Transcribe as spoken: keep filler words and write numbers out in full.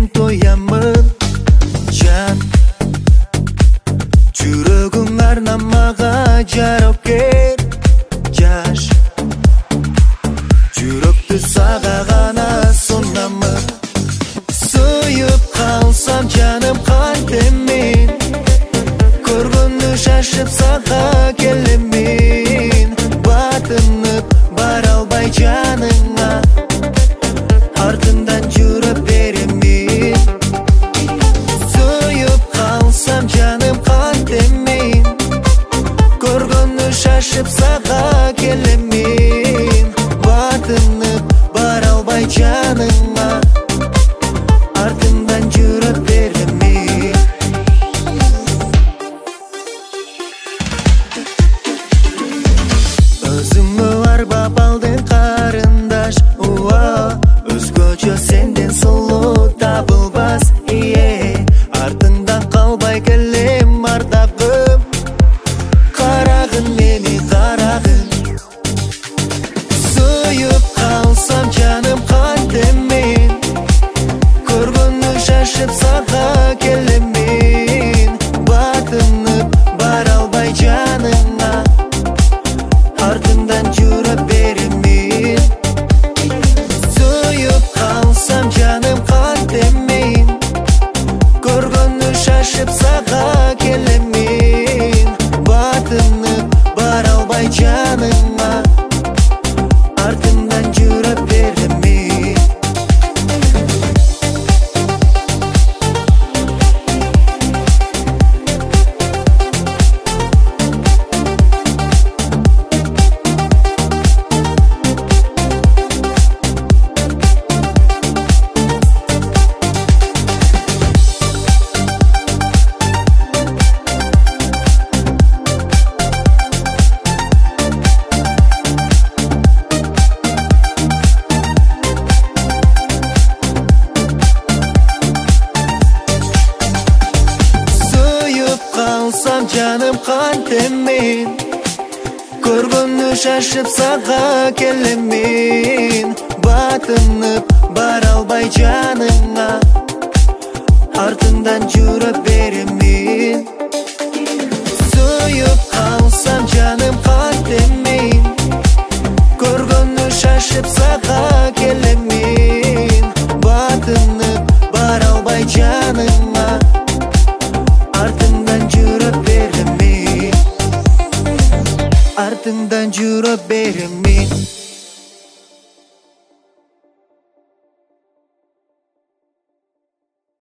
Сен тоямын жан, жүрөгүң арнамага жарокер жаш, жүрөктү сага гана сунамын. Сүйүп калсам жаным кантемин, көргөнү шашып сага келемин. Батынып бара албай жаныңа, артыңдан жүрөп беремин. Сүйүп калсам жаным кантемин, көргөнү шашып сага келемин. Батынып бара албай жаныңа, артыңдан жүрөп беремин. Өзүңө арбап алдың карындаш, уа, өзгөчө сенден сулуу табылбас, ие. Артыңдан калбай келем ардагым, карагын мени карагын. Сүйүп калсам жаным кантемин, көргөнү шашып сага келемин. Батынып бара албай жаныңа, артыңдан жүрөп беремин. Сүйүп калсам жаным кантемин, көргөнү шашып сага келемин. Батынып бара албай жаныңа, артыңдан жүрөп беремин. Калсам жаным кантемин, көргөнү шашып сага келемин. Батынып бара албай жаныңа, артыңдан жүрөп беремин. Сүйүп калсам жаным кантемин, көргөнү шашып сага келемин. Батынып бара албай жаныңа, артыңдан жүрөп беремин. Артыңдан жүрөп беремин.